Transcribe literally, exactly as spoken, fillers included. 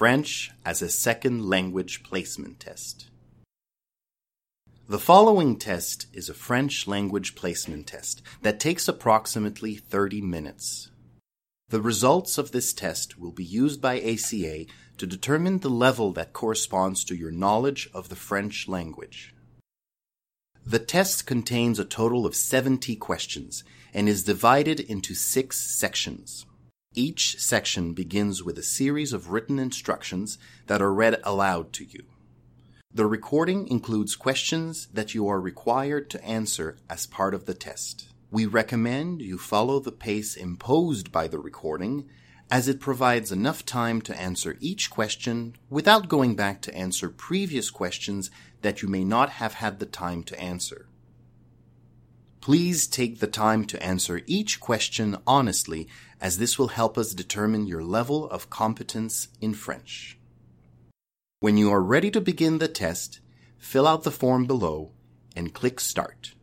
French as a Second Language Placement Test. The following test is a French language placement test that takes approximately thirty minutes. The results of this test will be used by A C A to determine the level that corresponds to your knowledge of the French language. The test contains a total of seventy questions and is divided into six sections. Each section begins with a series of written instructions that are read aloud to you. The recording includes questions that you are required to answer as part of the test. We recommend you follow the pace imposed by the recording, as it provides enough time to answer each question without going back to answer previous questions that you may not have had the time to answer. Please take the time to answer each question honestly, as this will help us determine your level of competence in French. When you are ready to begin the test, fill out the form below and click Start.